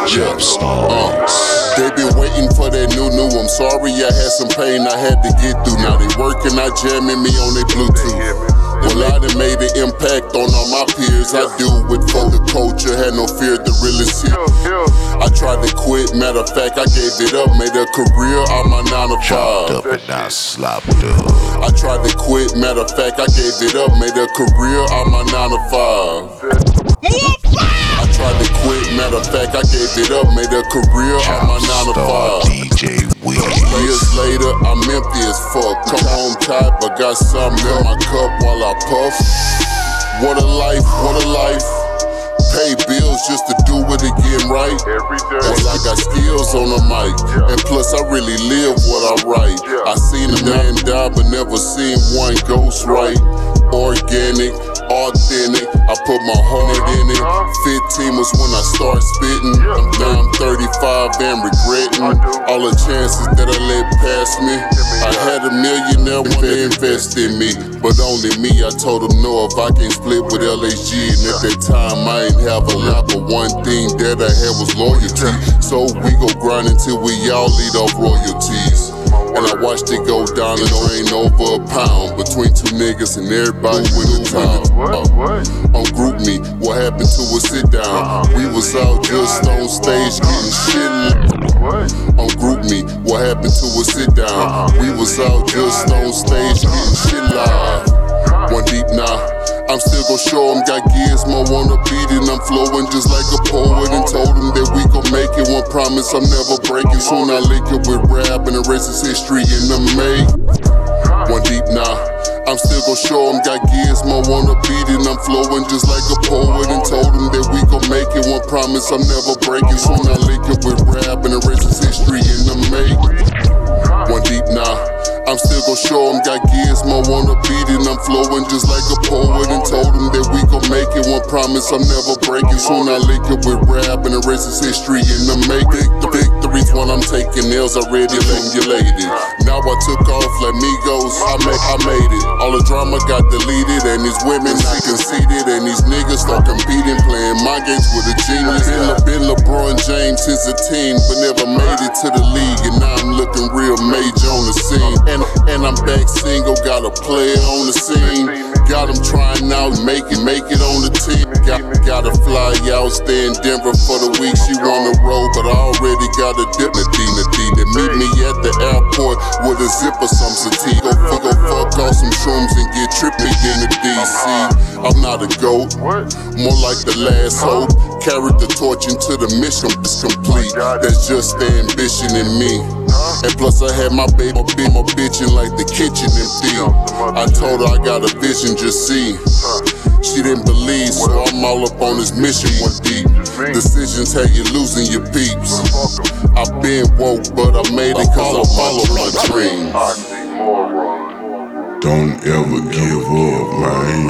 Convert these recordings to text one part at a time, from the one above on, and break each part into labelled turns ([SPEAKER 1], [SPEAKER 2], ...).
[SPEAKER 1] Chop stars.
[SPEAKER 2] They been waiting for that new. I'm sorry I had some pain I had to get through. Now they working, I jamming me on their Bluetooth. Well, I done made an impact on all my peers. I do it for the culture, had no fear to really see. I tried to quit, matter of fact, I gave it up, made a career out my 9 to 5.
[SPEAKER 1] Chopped up and now slopped up.
[SPEAKER 2] I tried to quit, matter of fact, I gave it up, made a career out my 9 to 5. I tried to quit, matter of fact, I gave it up, made a career out my 9 to 5.
[SPEAKER 1] DJ Wiz.
[SPEAKER 2] Years later, I'm empty as fuck. Come home tired, but got something in my cup while I puff. What a life, what a life. Pay bills just to do it again right. Well, I got skills on the mic, and plus I really live what I write. I seen a man die, but never seen one ghost right. Organic, authentic, I put my heart in it. 15 was when I started spitting. Now I'm 35 and regretting all the chances that I let pass me. I had a millionaire wanna invest in me, but only me. I told him no if I can't split with LHG, and at that time I ain't have a lot, but one thing that I had was loyalty. So we go grind until we all lead off royalties. And I watched it go down the drain over a pound between two niggas and everybody with a time. On Group Me, what happened to a sit down? We was out just on stage getting shit. On Group Me, what happened to a sit down? We was out just on stage getting shit live. One deep now. I'm still gon' show 'em, got Gizmo on the beat and I'm flowing just like a poet. And told 'em that we gon' make it, one promise I'm never breaking. Soon I link it with rap and the rest is history in the make. One deep now, I'm still gon' show 'em, got Gizmo on the beat and I'm flowing just like a poet. And told 'em that we gon' make it, one promise I'm never breaking. Soon I link it with rap and the rest is history in the make. One deep now, I'm still gon' show 'em, got Gizmo on the beat and I'm flowing just like a poet. And told 'em that we gon' make it, one promise I'm never breaking. Soon I link it with rap and the rest is history in the making. The victories when I'm taking L's already accumulated. Now I took off like Migos, I made it. All the drama got deleted and these women not conceited. And these niggas start competing, playing my games with a genius. Been LeBron James since a teen, but never made it to the league. And now I'm looking real major on the scene. And I'm back single, got a player on the scene. Got him trying out, make it on the team. Gotta fly out, stay in Denver for the week. She wanna roll, but I already got a dip. Nadine, meet me at the airport with a zip or some sativa. Go fuck off some shrooms and get trippy in the DC. I'm not a goat, more like the last hope. Carried the torch into the mission, it's complete. That's just the ambition in me. And plus I had my baby bitchin' like the kitchen empty. I told her I got a vision, just see. She didn't believe, so I'm all up on this mission one deep. Decisions had you losing your peeps. I've been woke, but I made it cause I follow my dreams.
[SPEAKER 3] Don't ever give up, man.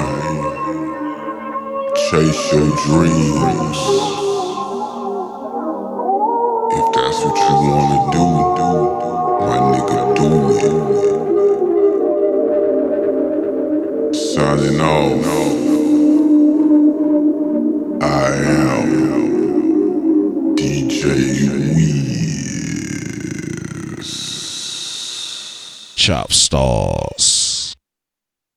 [SPEAKER 3] Chase your dreams. If that's what you wanna do, my nigga, do it. Signing off. I am DJ Wiz.
[SPEAKER 1] Chop stars.